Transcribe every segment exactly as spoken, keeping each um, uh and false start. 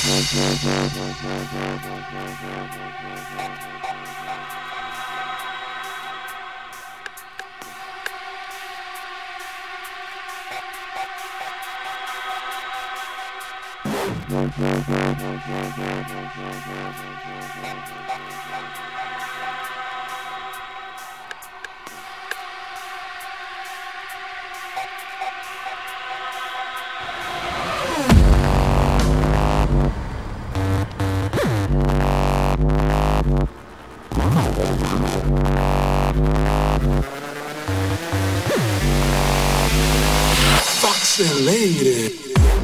Foxy lady.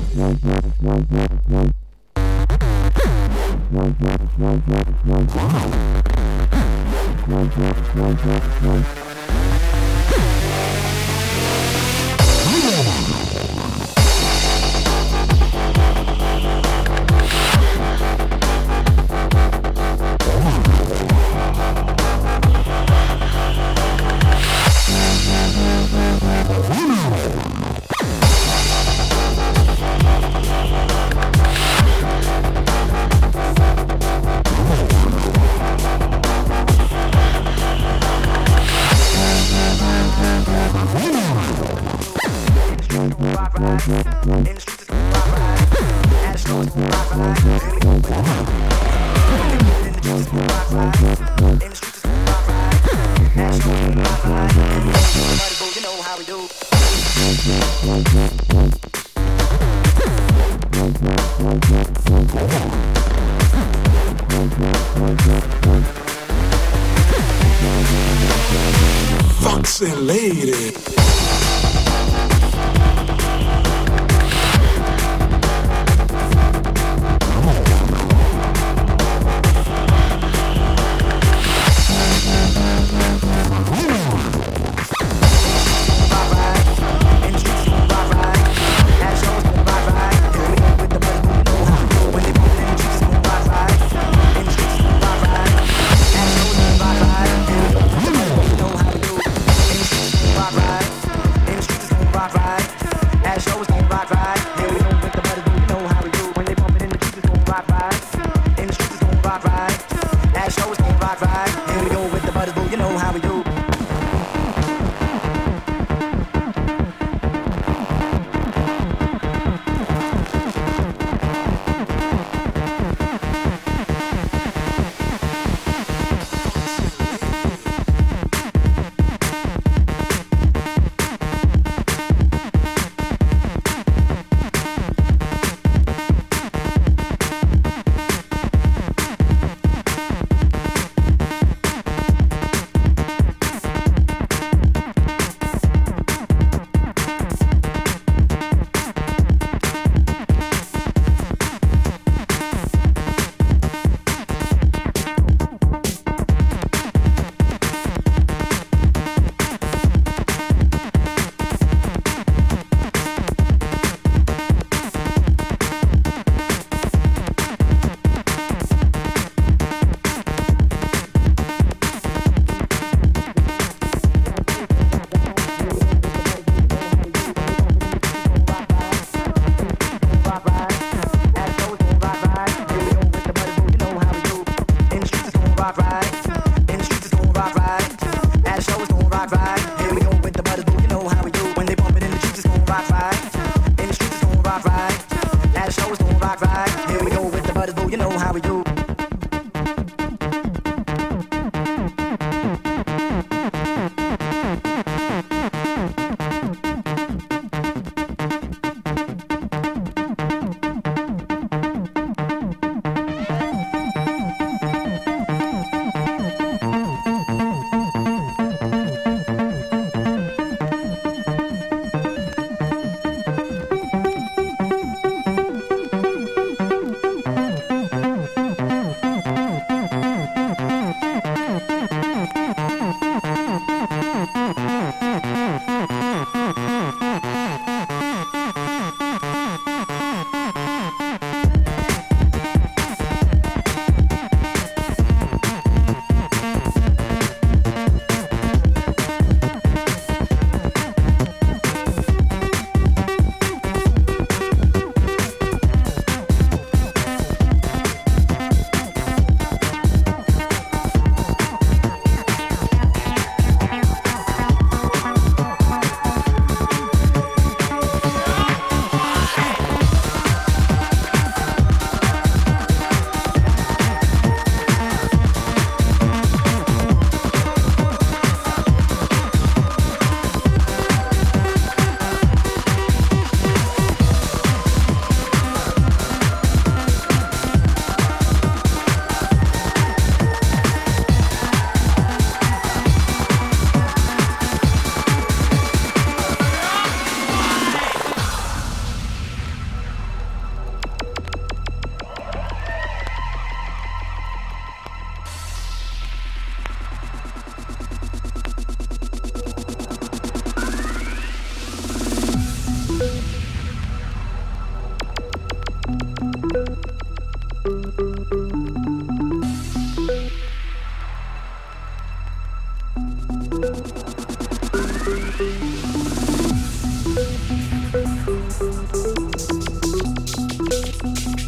Foxy lady. Rock, ride.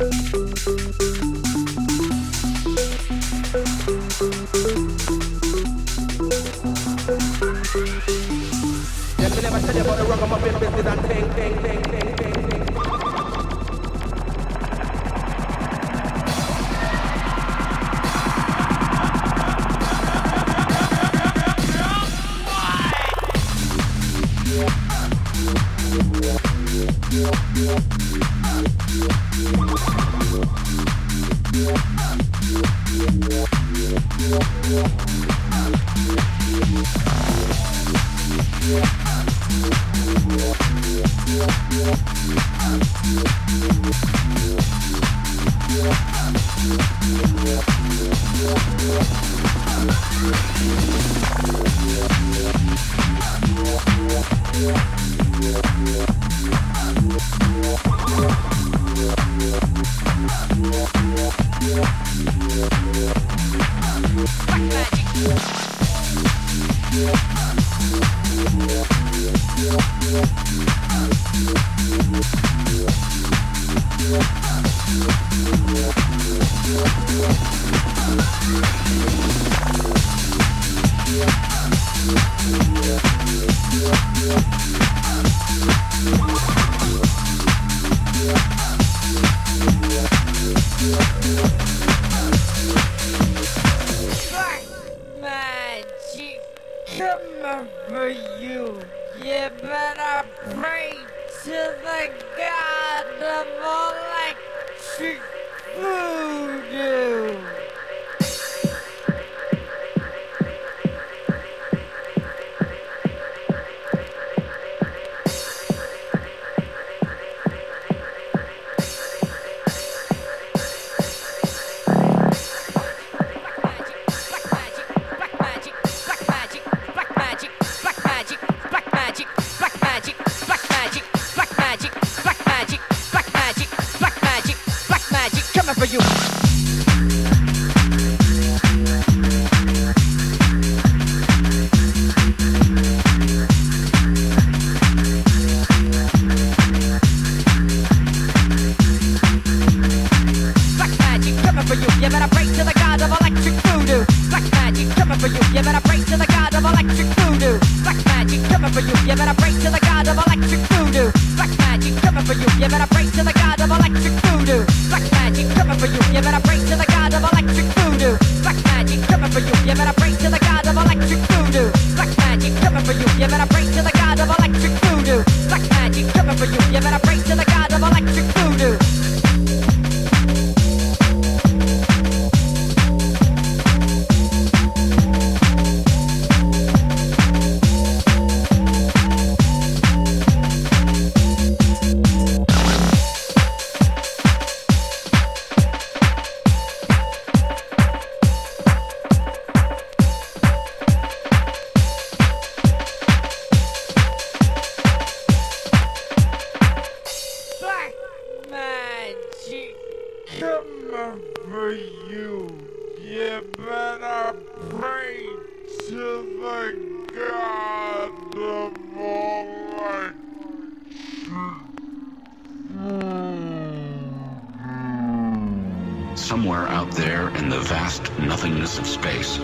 Somewhere out there in the vast nothingness of space,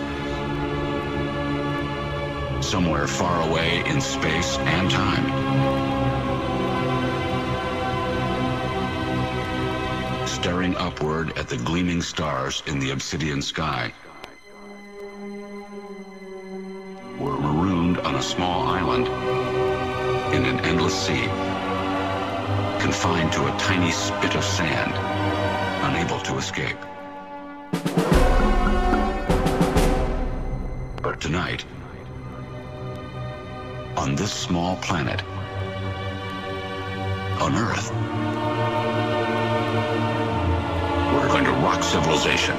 somewhere far away in space and time, staring upward at the gleaming stars in the obsidian sky, we're marooned on a small island in an endless sea, confined to a tiny spit of sand, unable to escape. But tonight, on this small planet, on Earth, we're going to rock civilization.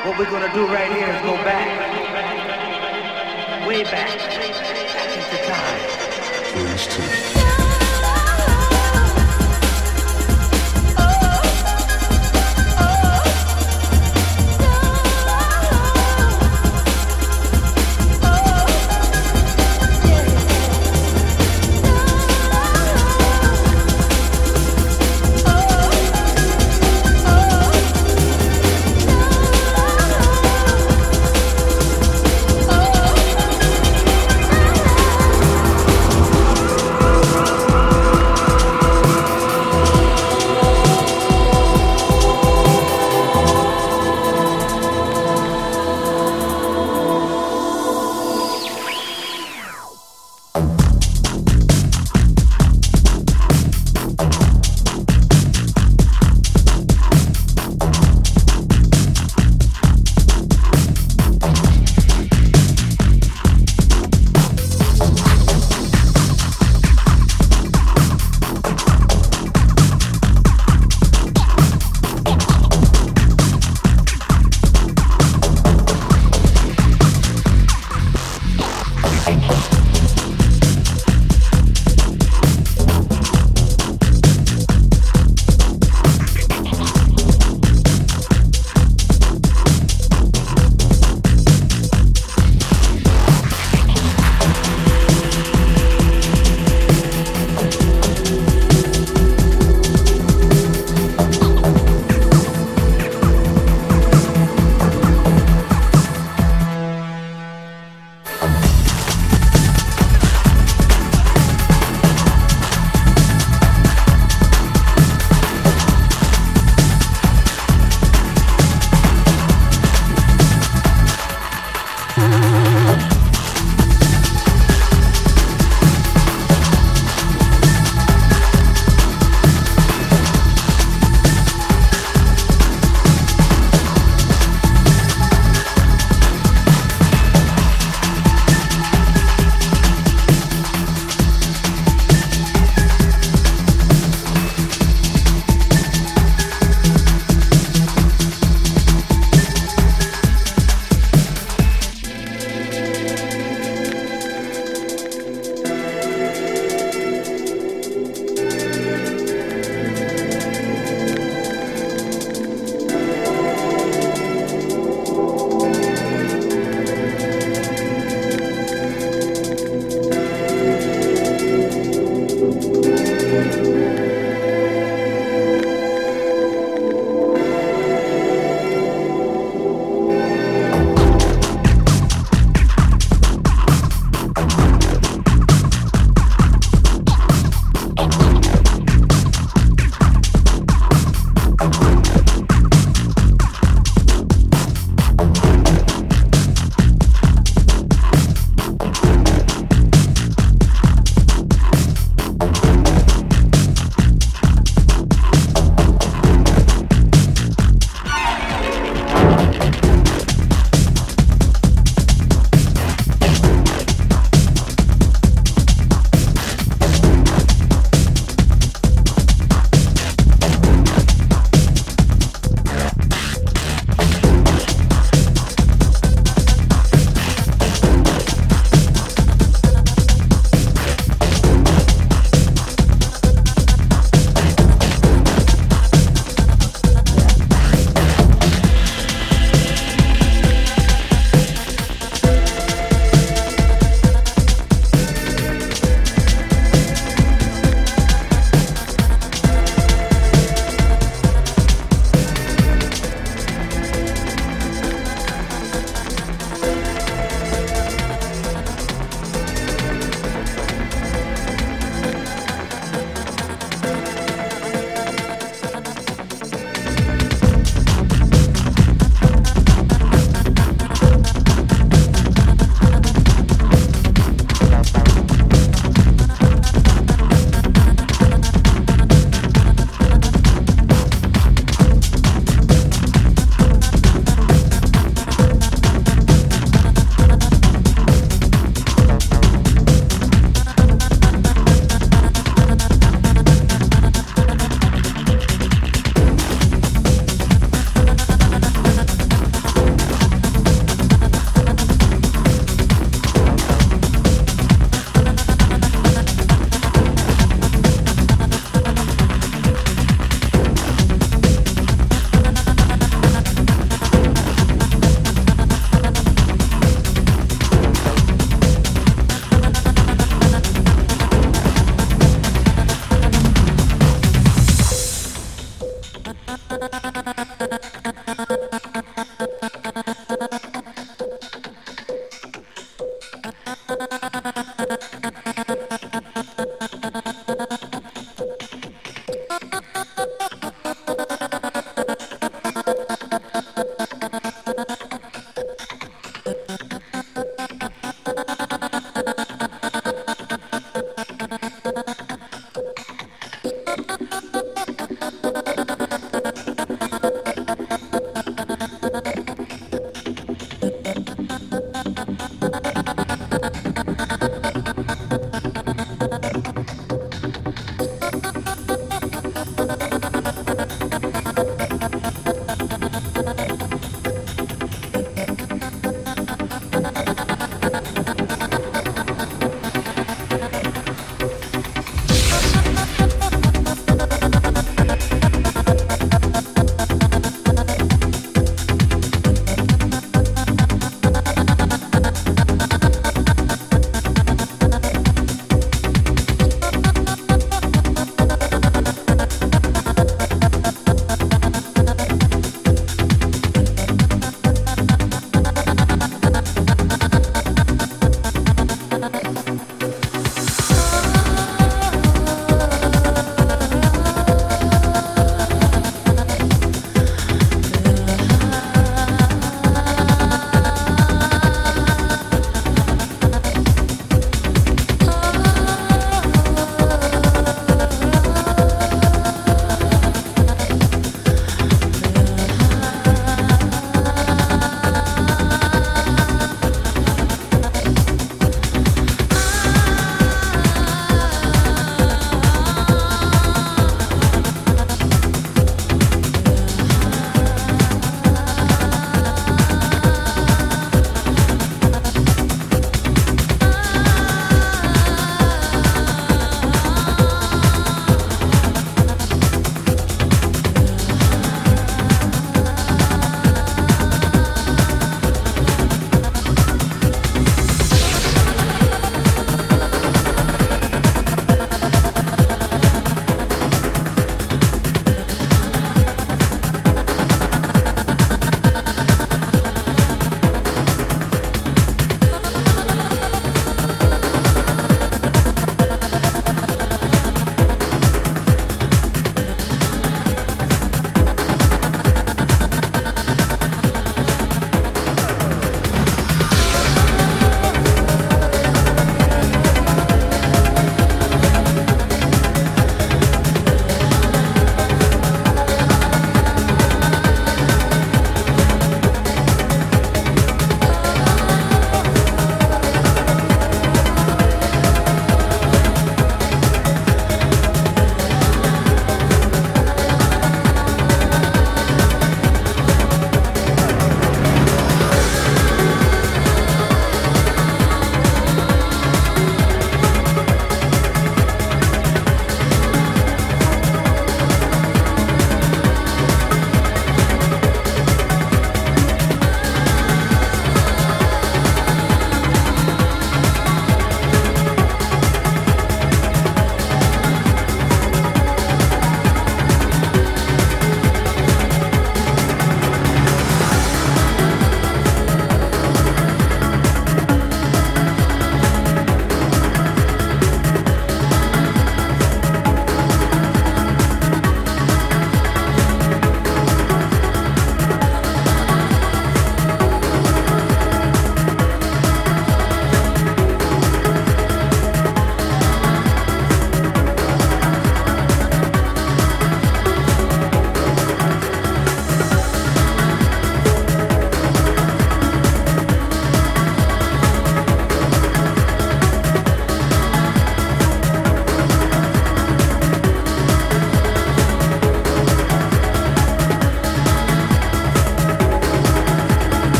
What we're gonna do right here is go back, way back, back into time. Phase two. Oh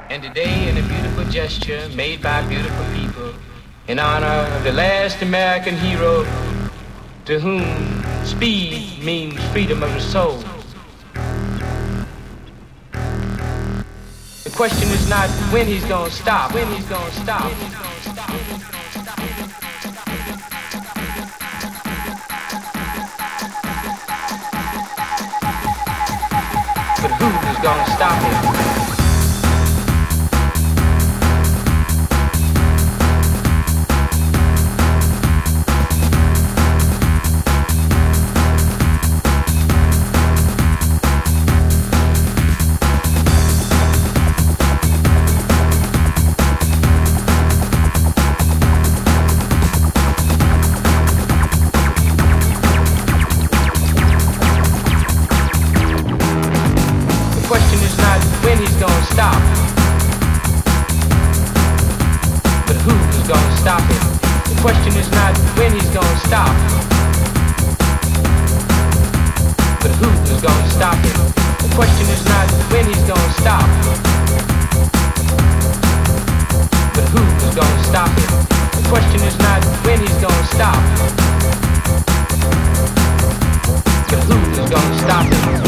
And today, in a beautiful gesture made by beautiful people, in honor of the last American hero to whom speed means freedom of the soul. The question is not when he's gonna stop, when he's gonna stop. But who is gonna stop him? Stop. But who is gonna stop him? The question is not when he's gonna stop. But who is gonna stop him? The question is not when he's gonna stop. But who is gonna stop him? The question is not when he's gonna stop. But who is gonna stop him?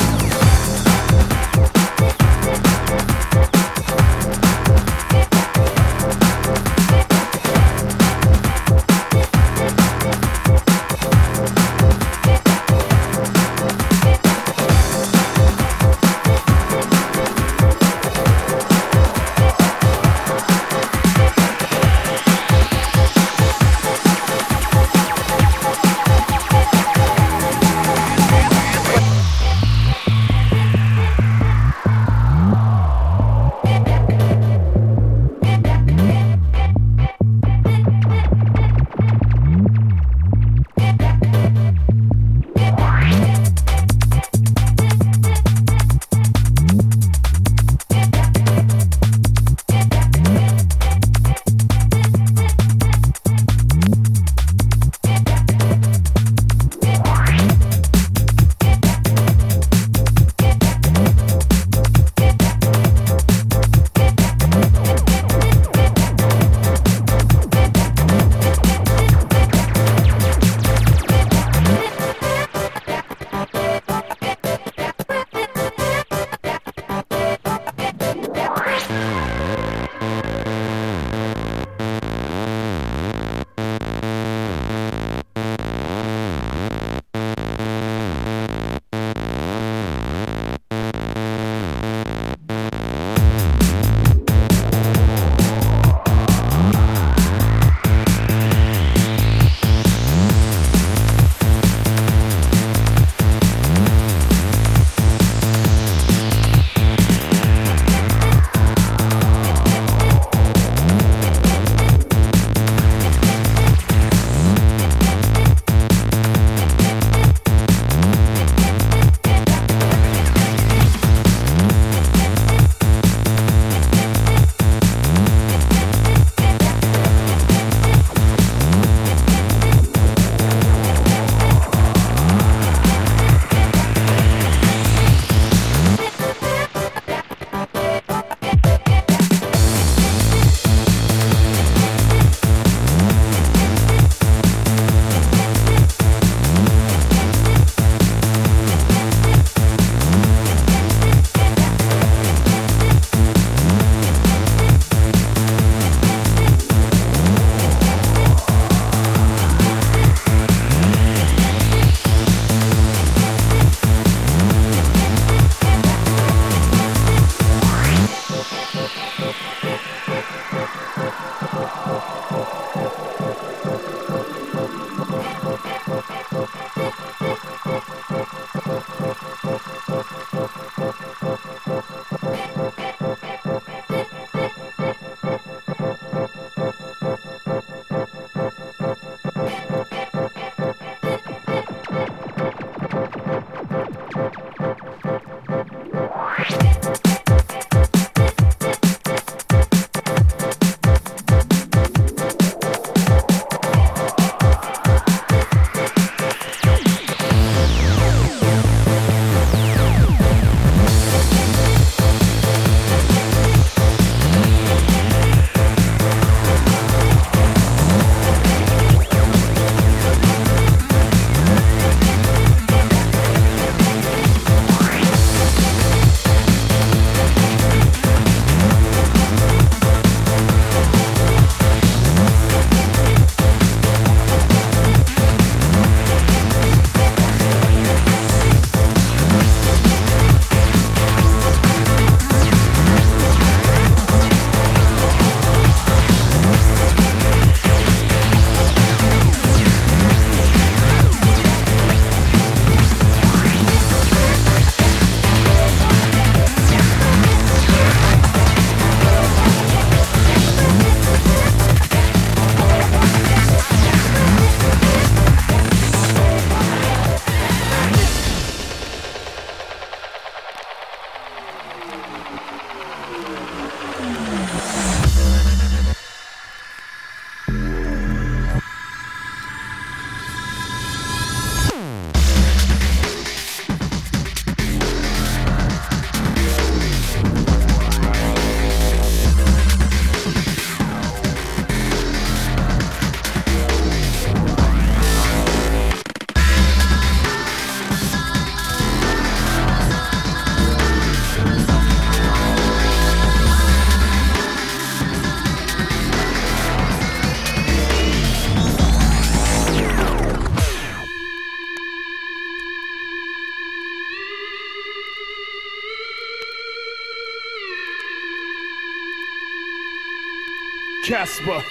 Casper.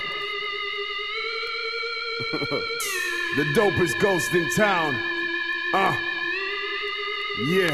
The dopest ghost in town. Uh. Yeah.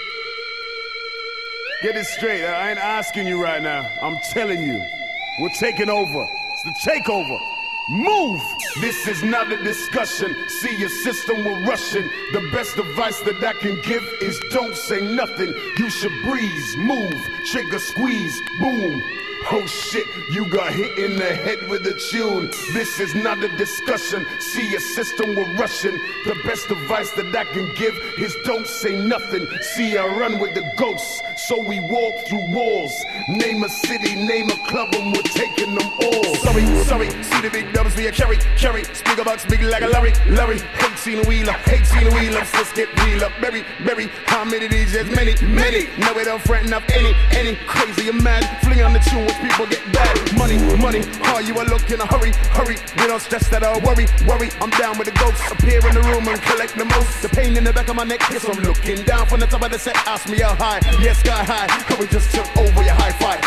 Get it straight. I ain't asking you right now. I'm telling you. We're taking over. It's the takeover. Move! This is not a discussion. See your system, we're rushing. The best advice that I can give is don't say nothing. You should breeze, move, trigger squeeze, boom. Oh shit, you got hit in the head with a tune. This is not a discussion. See your system, we're rushing. The best advice that I can give is don't say nothing. See, I run with the ghosts, so we walk through walls. Name a city, name a club, and we're taking them all. Sorry, sorry, see the big dubs we a carry, carry. Speaker box big like a Larry, Larry. Hate seeing a wheeler, hate seeing a wheeler. Let's get real up, berry, berry. How many D Js? Many, many. No, we don't threaten up any, any. Crazy and mad, fling on the tune. People get bad. Money, money, how you are looking a hurry, hurry. We don't stress that I'll worry, worry. I'm down with the ghosts. Appear in the room and collect the most. The pain in the back of my neck, yes, I'm looking down from the top of the set. Ask me how high, yes, sky high. How we just took over your high five.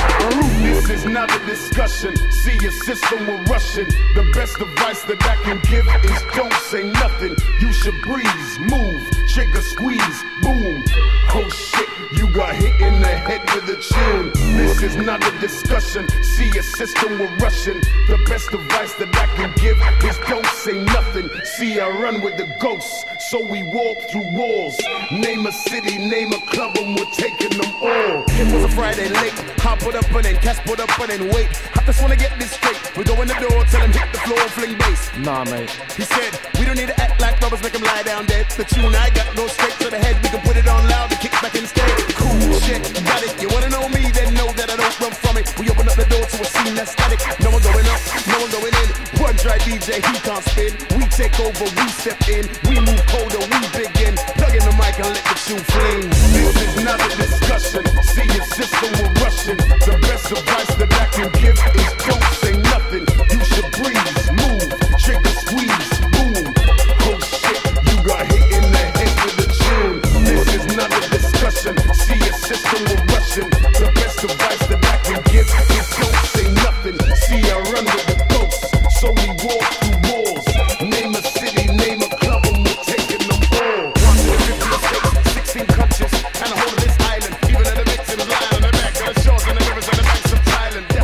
This is not a discussion. See your system, we're rushing. The best advice that I can give is don't say nothing. You should breeze, move, trigger squeeze, boom. Oh shit, you got hit in the head with a tune. This is not a discussion. See your system, we're rushing. The best advice that I can give is don't say nothing. See, I run with the ghosts, so we walk through walls. Name a city, name a club, and we're taking them all. It was a Friday late. Hop put up and then Cass put up and then wait. I just wanna get this straight. We go in the door, tell him hit the floor, fling bass. Nah, mate. He said, we don't need to act like brothers, make him lie down dead. The tune I got goes straight to the head. We can put it on loud and kick back instead. Cool shit, got it. You wanna know me, then know that I don't run from it. We open up the door to a scene that's static. No one going up, no one going in. One dry D J, he can't spin. We take over, we step in. We move colder, we begin. Plug in the mic and let the tune fling. This is not a discussion. See your system, we're rushing. The best advice that I can give is don't say nothing. You should breeze, move, trigger squeeze, boom. Oh shit, you got hit in the head with a tune. This is not a discussion. See your system, we're rushing. The best advice that I can give is don't say nothing. See, I run with the ghosts, so we walk through walls. Name a city, name a club, and we're taking them all. one hundred fifty states, sixteen countries, and the whole of this island. Even in the victims lying on the back of the shores and the rivers and the banks of Thailand.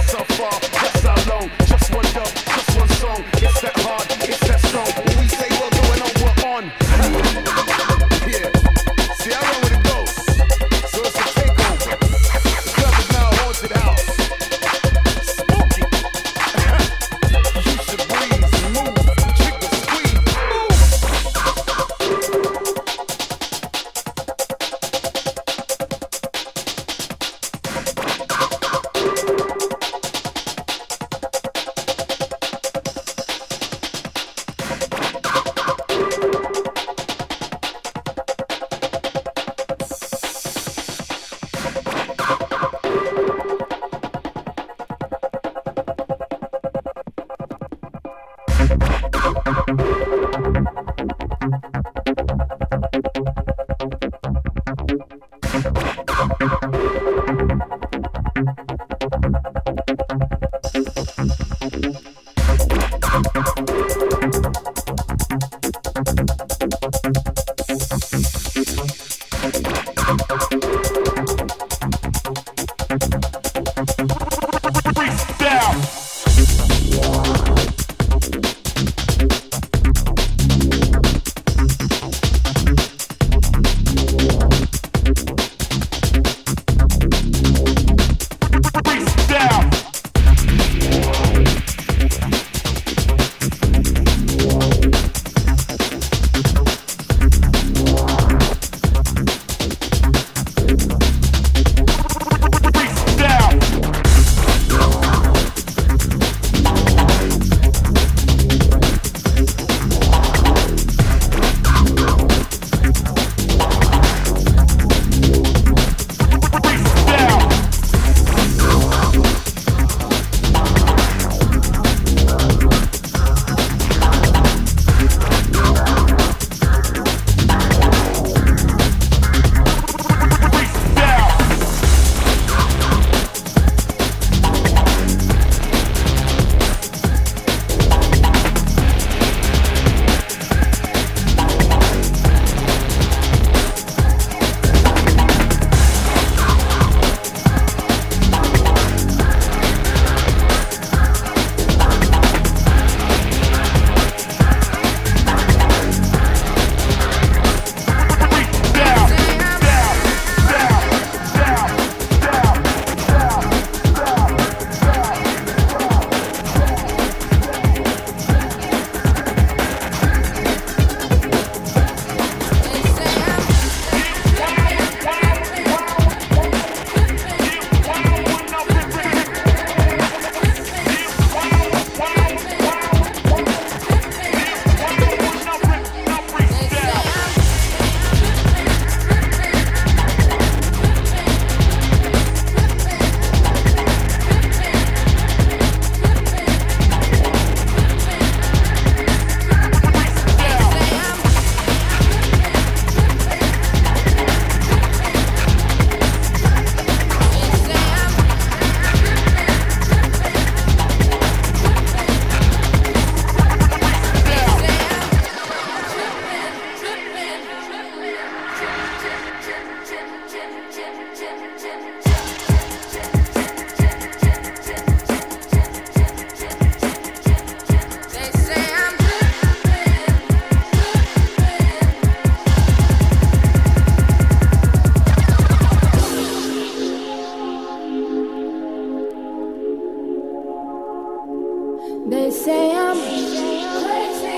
They say I'm crazy.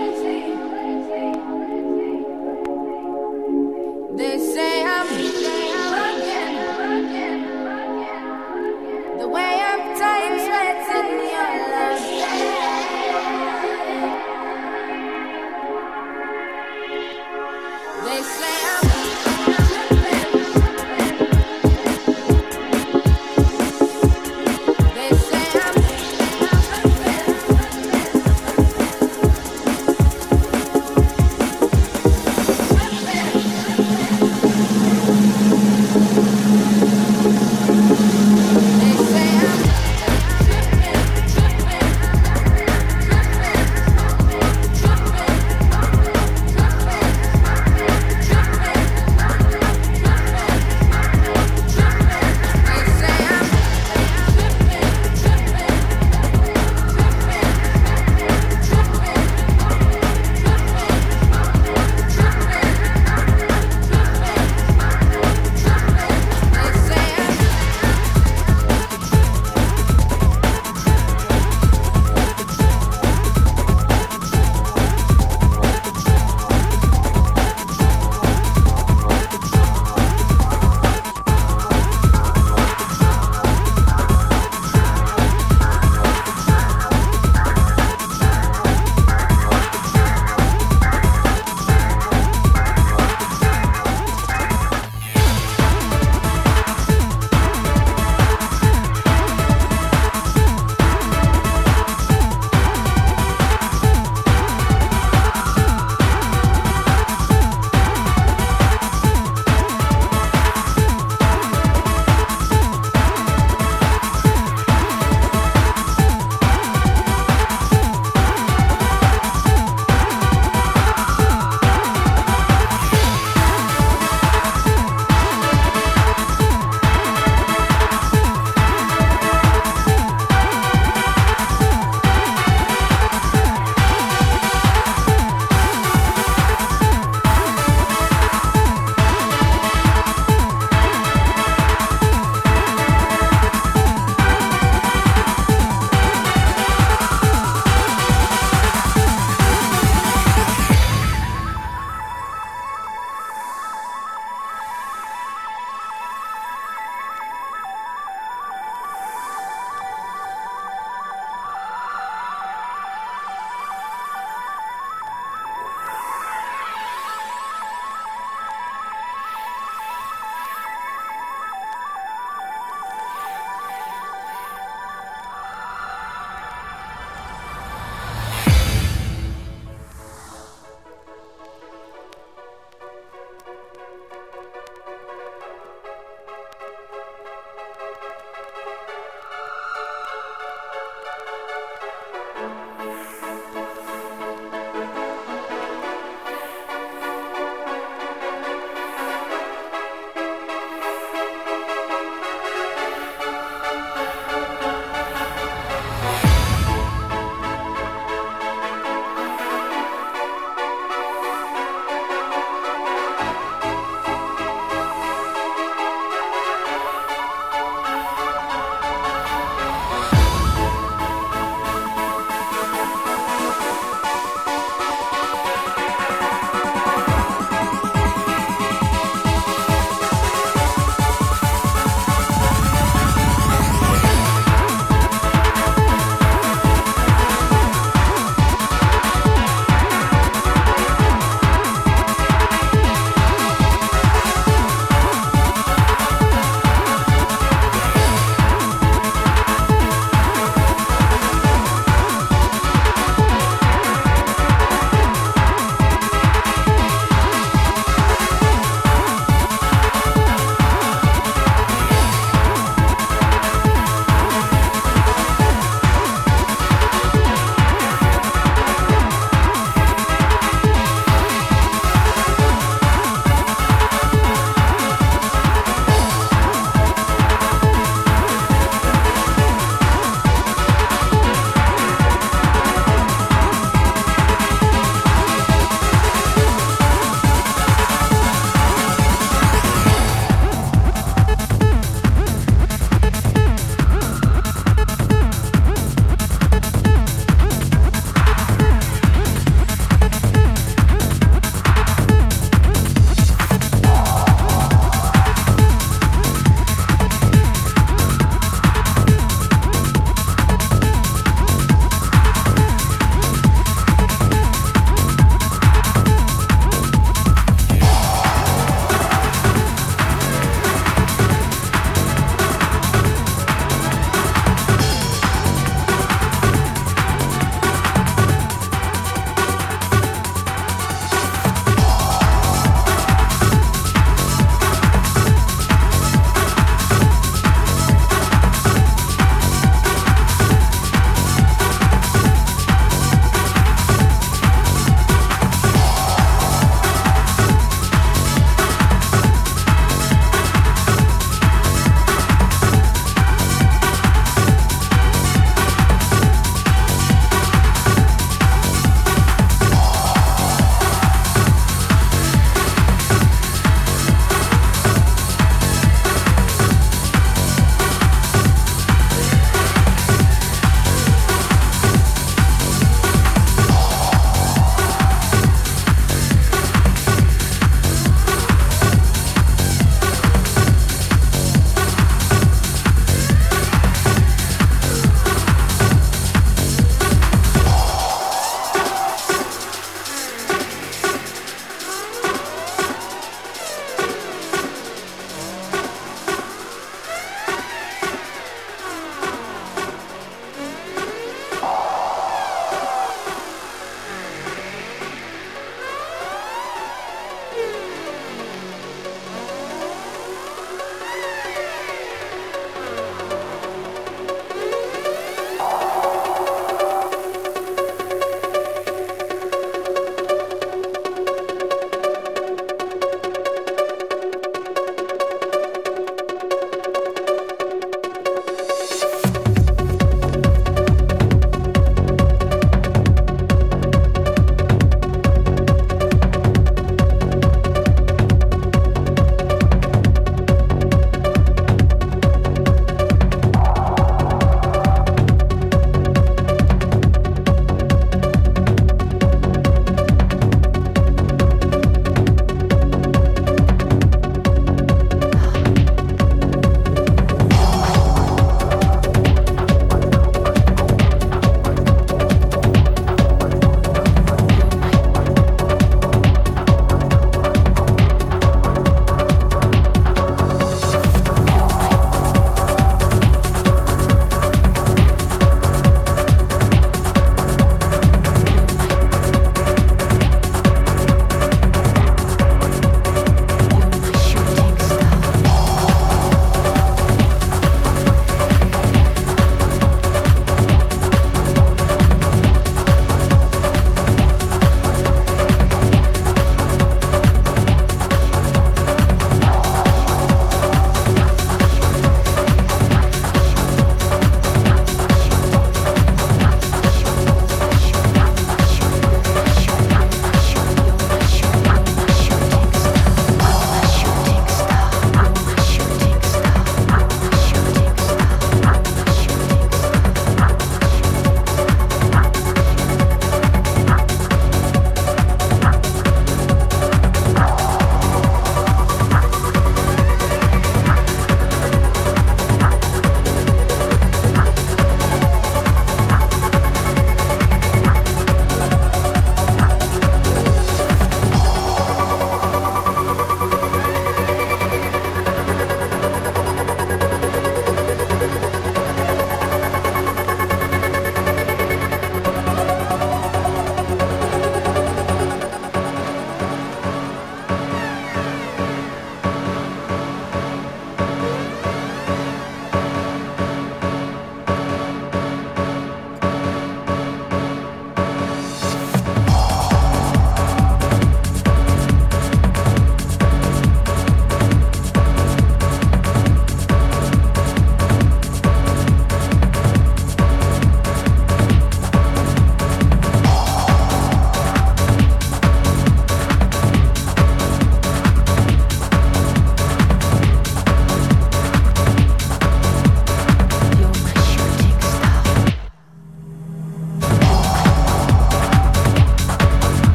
They say I'm broken. The way I'm tying threads in your love. They say I'm They say I'm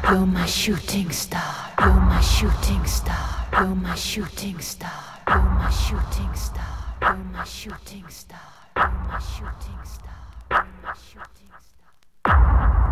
You're my shooting star. You're my shooting star. You're my shooting star. You're my shooting star. You're my shooting star. You're my shooting star. You're my shooting star.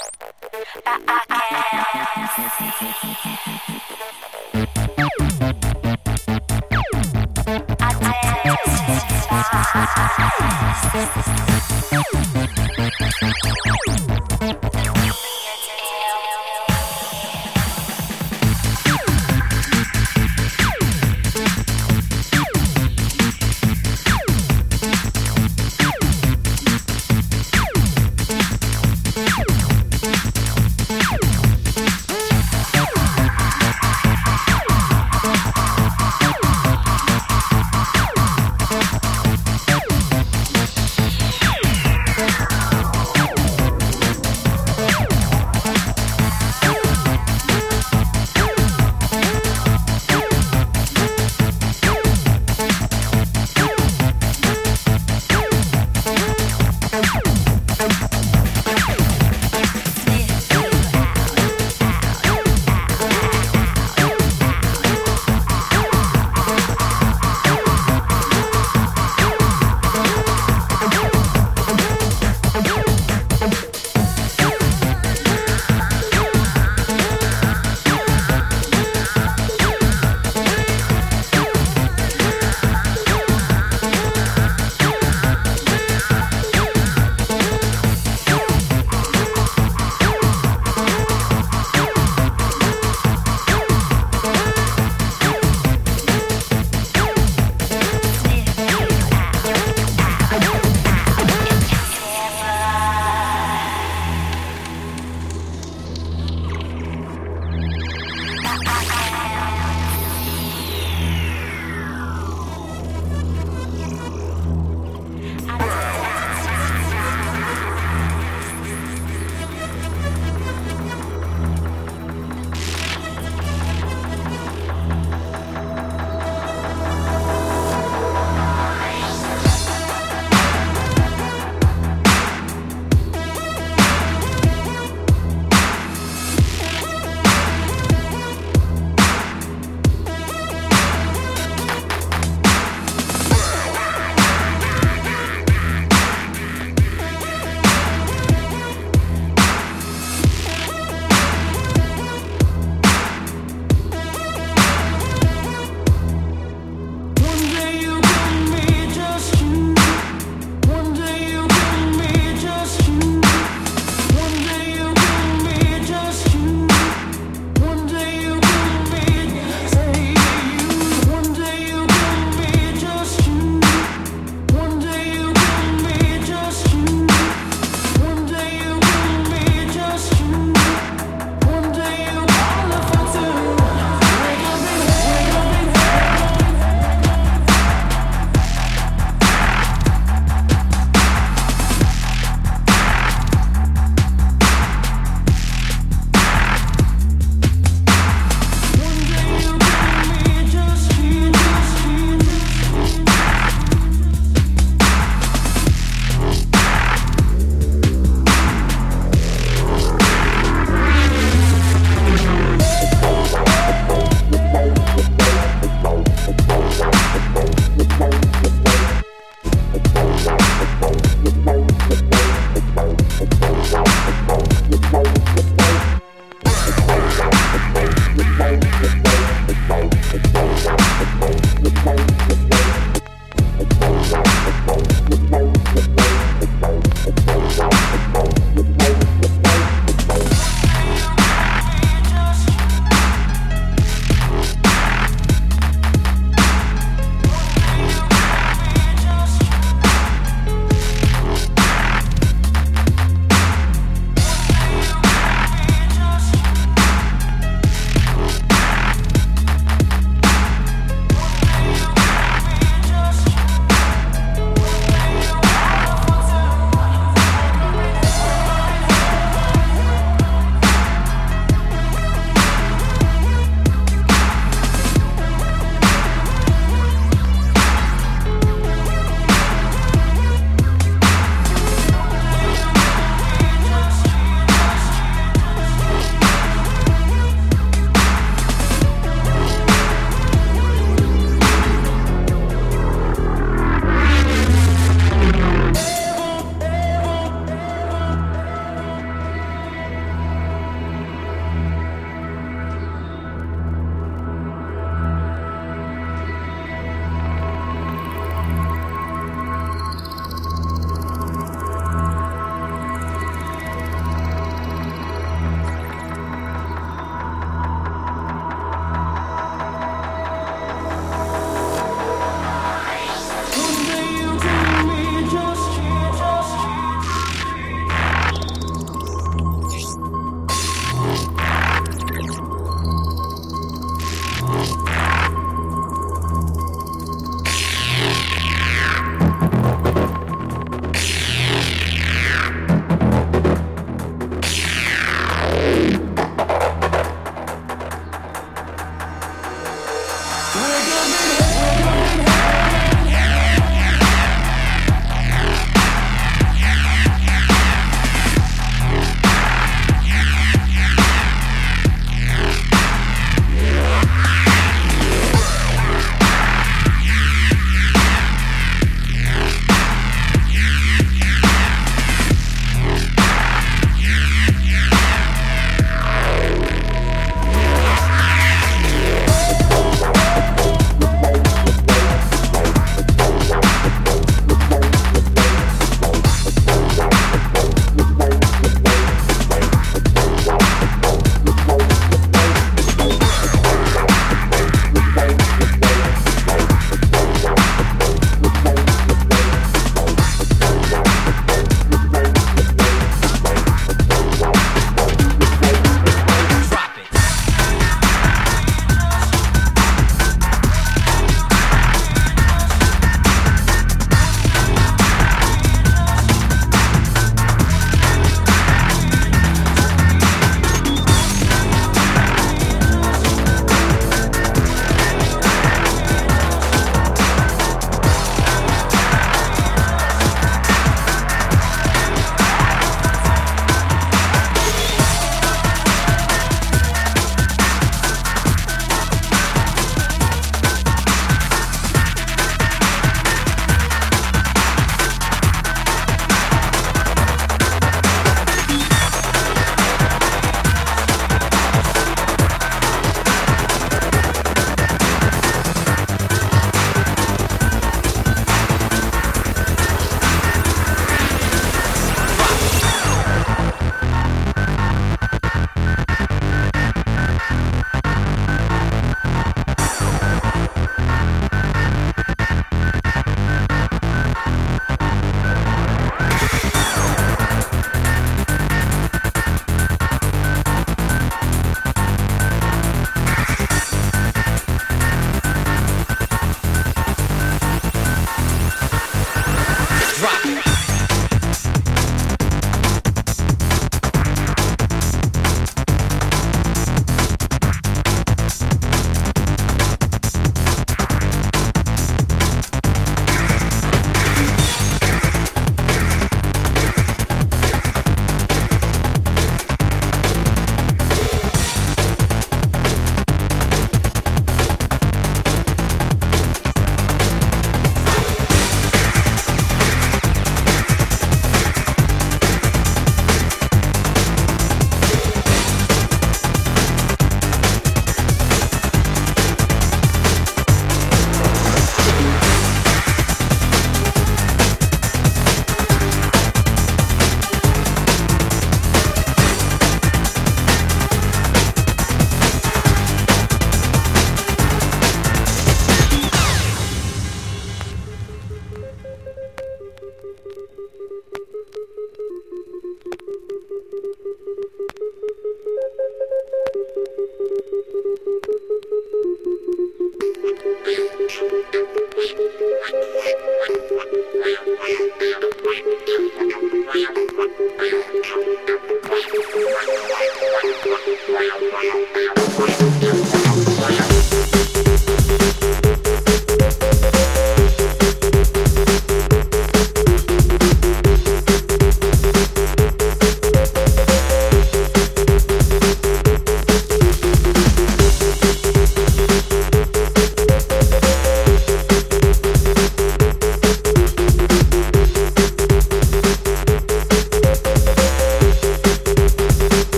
that I can't identify.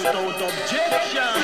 without objection.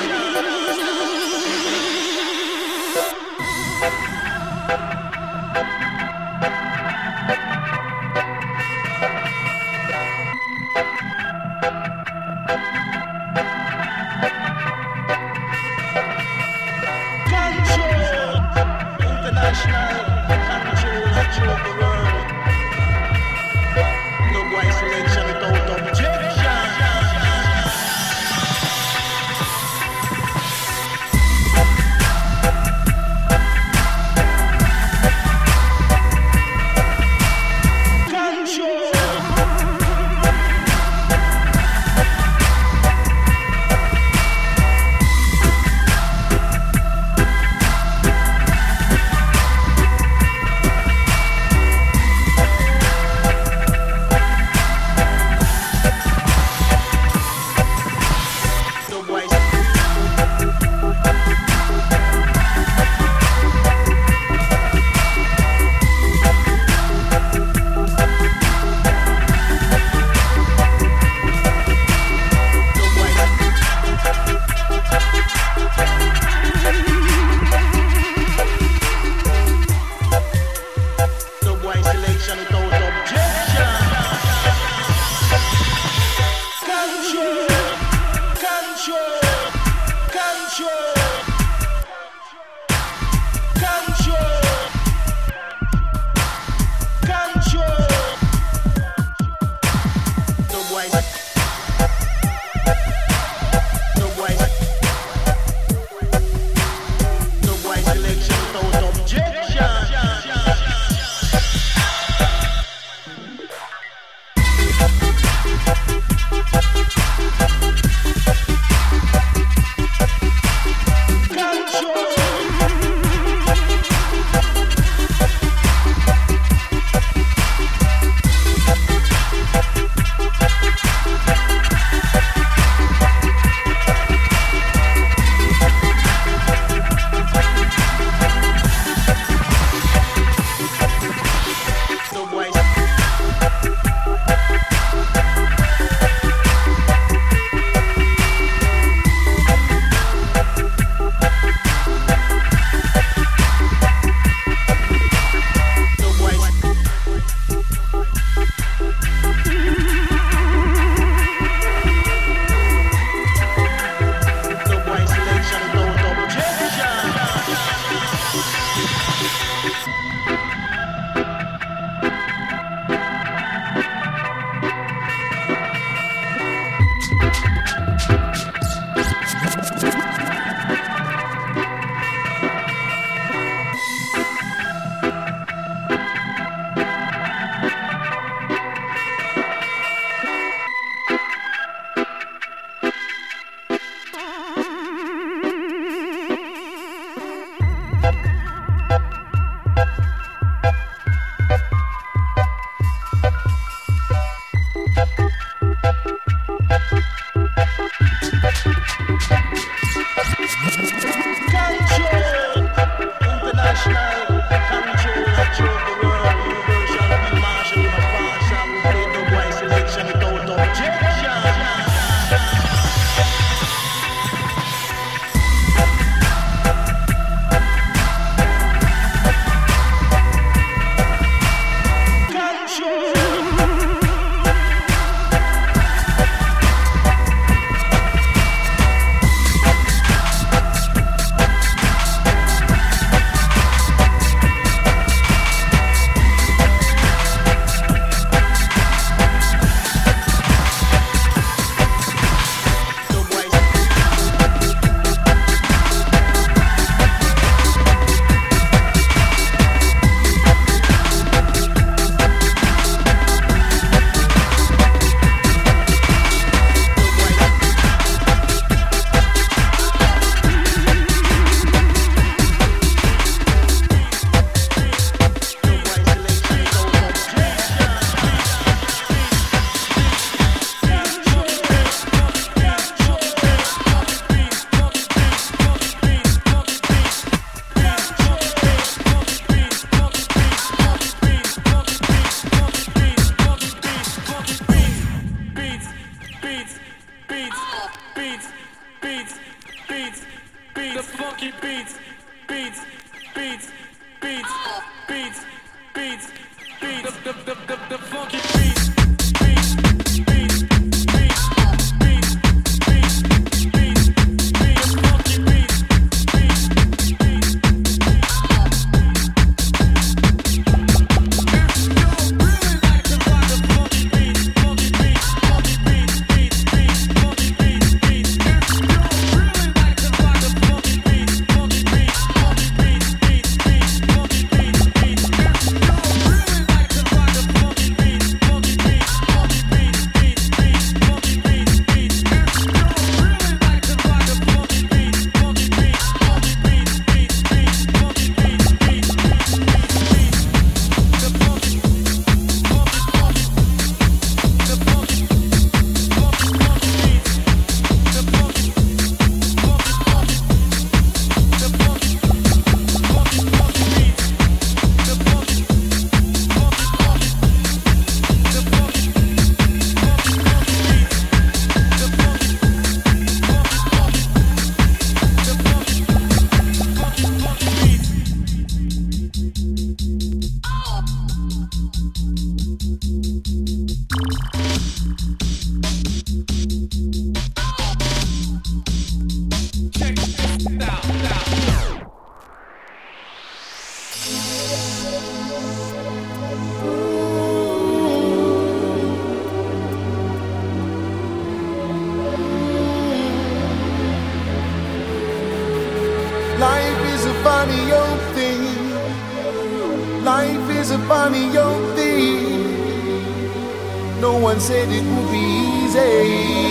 Life is a funny old thing. Life is a funny old thing. No one said it would be easy.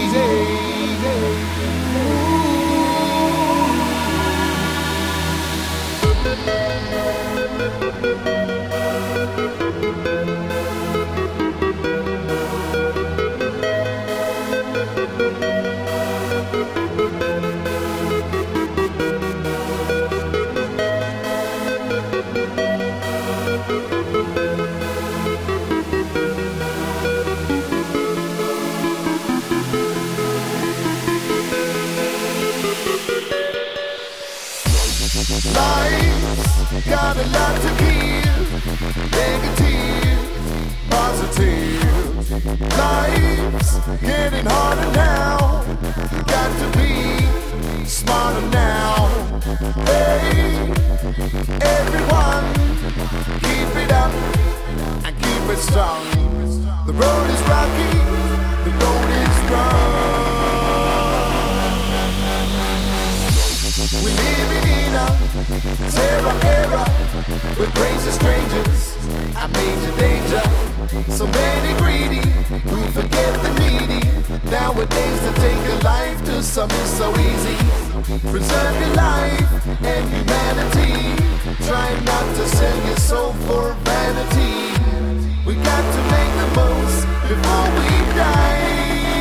Life's got a lot to give, negative, positive. Life's getting harder now, got to be smarter now. Hey, everyone, keep it up and keep it strong. The road is rocky, the road is strong. We living in a terror era with crazy strangers and major danger. So many greedy who forget the needy. Nowadays to take a life to some is so easy. Preserve your life and humanity. Try not to sell your soul for vanity. We got to make the most before we die.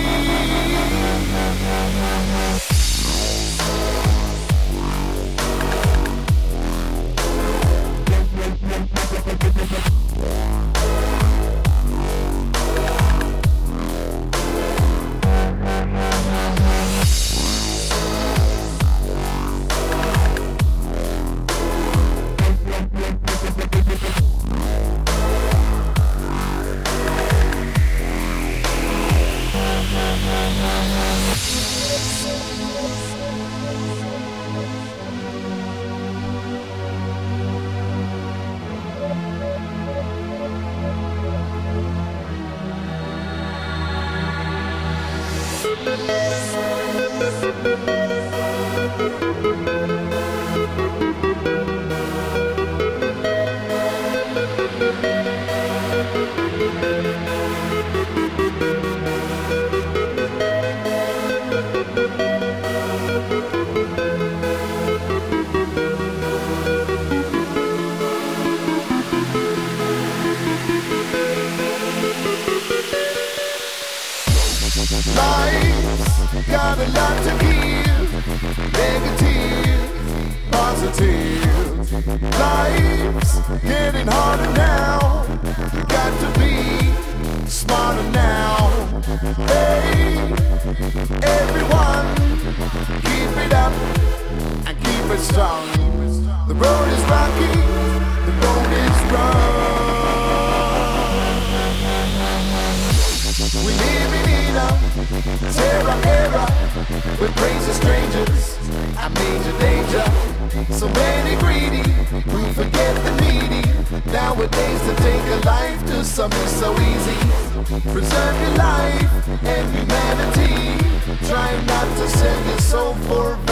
Life's got a lot to give, negative, positive. Life's getting harder now, got to be smarter now. Hey, everyone, keep it up and keep it strong. The road is rocky, the road is wrong. We living in a terror era with crazy strangers and major danger. So many greedy who forget the needy. Nowadays to take a life to some is so easy. Preserve your life and humanity. Try not to sell your soul for